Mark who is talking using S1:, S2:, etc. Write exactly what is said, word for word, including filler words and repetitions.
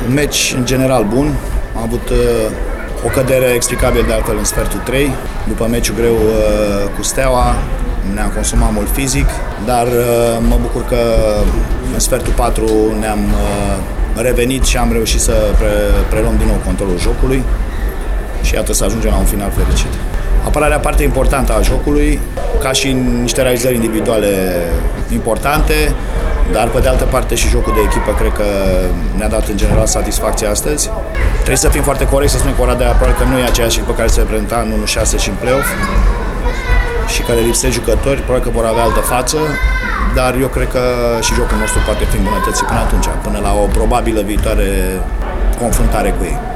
S1: Un meci în general bun. Am avut uh, o cădere explicabil de altfel în sfertul trei. După meciul greu uh, cu Steaua, ne-am consumat mult fizic, dar uh, mă bucur că în sfertul patru ne-am uh, revenit și am reușit să pre- preluăm din nou controlul jocului și iată să ajungem la un final fericit. Apărarea parte importantă a jocului, ca și niște realizări individuale importante, dar pe de altă parte și jocul de echipă cred că ne-a dat în general satisfacție astăzi. Trebuie să fim foarte corecți, să spunem că Oradea probabil că nu e aceeași echipă care se reprezenta în unu șase și în play-off și care lipsesc jucători, probabil că vor avea altă față, dar eu cred că și jocul nostru poate fi îmbunătățit până atunci, până la o probabilă viitoare confruntare cu ei.